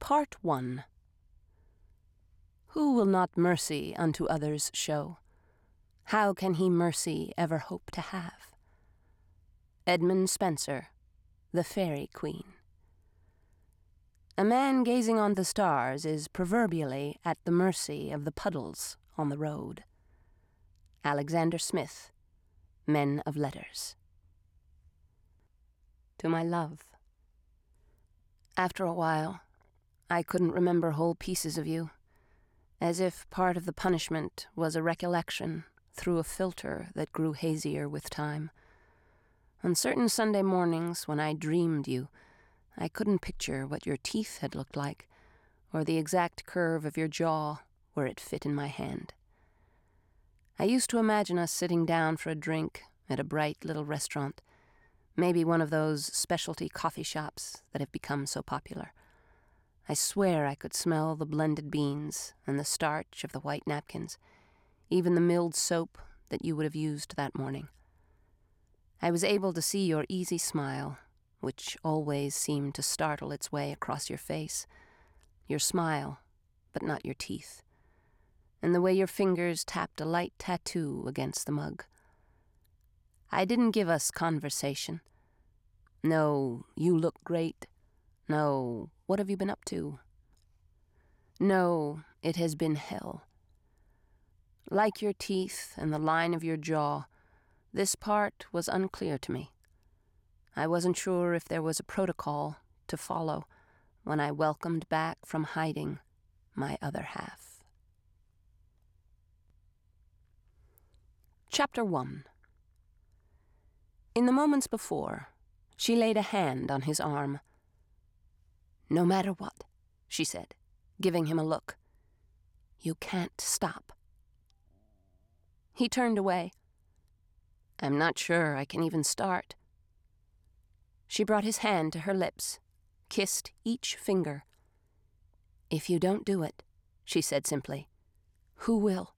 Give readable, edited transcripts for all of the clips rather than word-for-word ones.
Part 1. Who will not mercy unto others show? How can he mercy ever hope to have? Edmund Spenser, The Fairy Queen. A man gazing on the stars is proverbially at the mercy of the puddles on the road. Alexander Smith, Men of Letters. To my love. After a while, I couldn't remember whole pieces of you, as if part of the punishment was a recollection through a filter that grew hazier with time. On certain Sunday mornings when I dreamed you, I couldn't picture what your teeth had looked like, or the exact curve of your jaw where it fit in my hand. I used to imagine us sitting down for a drink at a bright little restaurant, maybe one of those specialty coffee shops that have become so popular. I swear I could smell the blended beans and the starch of the white napkins, even the milled soap that you would have used that morning. I was able to see your easy smile, which always seemed to startle its way across your face. Your smile, but not your teeth. And the way your fingers tapped a light tattoo against the mug. I didn't give us conversation. No, you look great. No, what have you been up to? No, it has been hell. Like your teeth and the line of your jaw, this part was unclear to me. I wasn't sure if there was a protocol to follow when I welcomed back from hiding my other half. Chapter 1. In the moments before, she laid a hand on his arm. "No matter what," she said, giving him a look. "You can't stop." He turned away. "I'm not sure I can even start." She brought his hand to her lips, kissed each finger. "If you don't do it," she said simply, "who will?"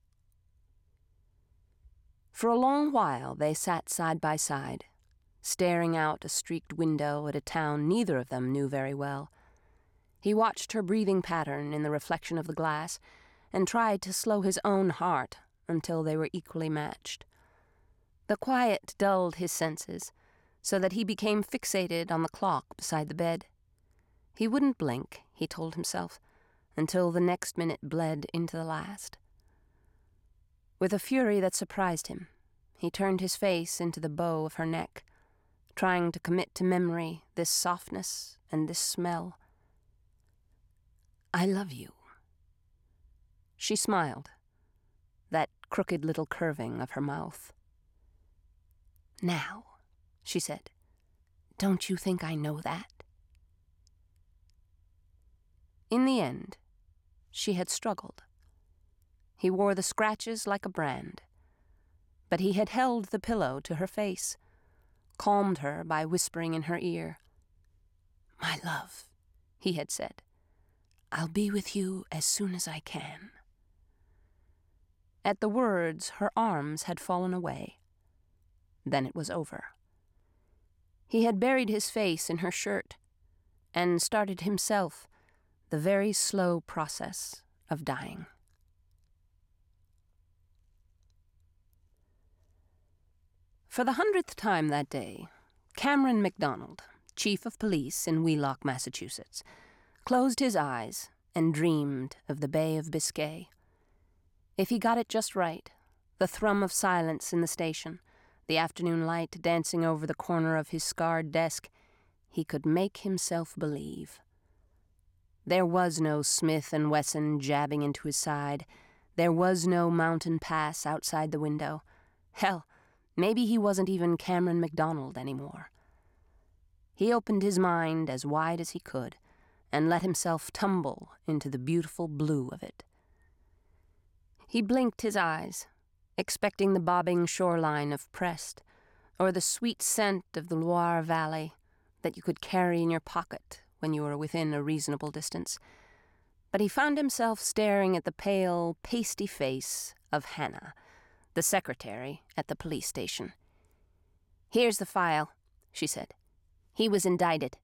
For a long while they sat side by side, staring out a streaked window at a town neither of them knew very well. He watched her breathing pattern in the reflection of the glass and tried to slow his own heart until they were equally matched. The quiet dulled his senses, so that he became fixated on the clock beside the bed. He wouldn't blink, he told himself, until the next minute bled into the last. With a fury that surprised him, he turned his face into the bow of her neck, trying to commit to memory this softness and this smell. "I love you." She smiled, that crooked little curving of her mouth. "Now," she said, "don't you think I know that?" In the end, she had struggled. He wore the scratches like a brand, but he had held the pillow to her face, calmed her by whispering in her ear. "My love," he had said, "I'll be with you as soon as I can." At the words, her arms had fallen away. Then it was over. He had buried his face in her shirt and started himself the very slow process of dying. For the 100th time that day, Cameron MacDonald, chief of police in Wheelock, Massachusetts, closed his eyes and dreamed of the Bay of Biscay. If he got it just right, the thrum of silence in the station, the afternoon light dancing over the corner of his scarred desk, he could make himself believe. There was no Smith & Wesson jabbing into his side. There was no mountain pass outside the window. Hell, maybe he wasn't even Cameron MacDonald anymore. He opened his mind as wide as he could and let himself tumble into the beautiful blue of it. He blinked his eyes, expecting the bobbing shoreline of Prest, or the sweet scent of the Loire Valley that you could carry in your pocket when you were within a reasonable distance. But he found himself staring at the pale, pasty face of Hannah, the secretary at the police station. "Here's the file," she said. "He was indicted."